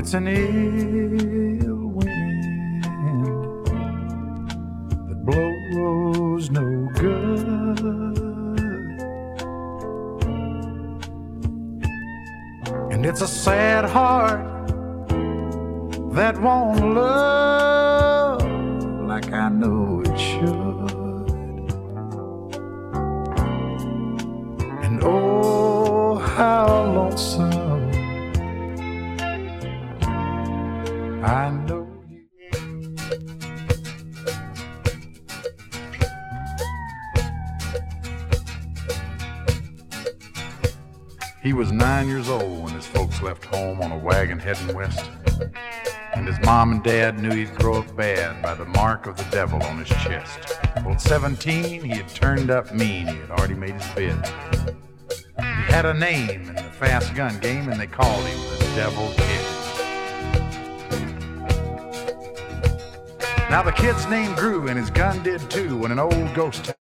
It's an ill wind that blows no good, and it's a sad heart that won't love like I know it should. And oh, how lonesome I know you. He was 9 years old when his folks left home on a wagon heading west. And his mom and dad knew he'd grow up bad by the mark of the devil on his chest. Well, at 17, he had turned up mean. He had already made his bid. He had a name in the fast gun game, and they called him the Devil Kid. Now the kid's name grew, and his gun did too, when an old ghost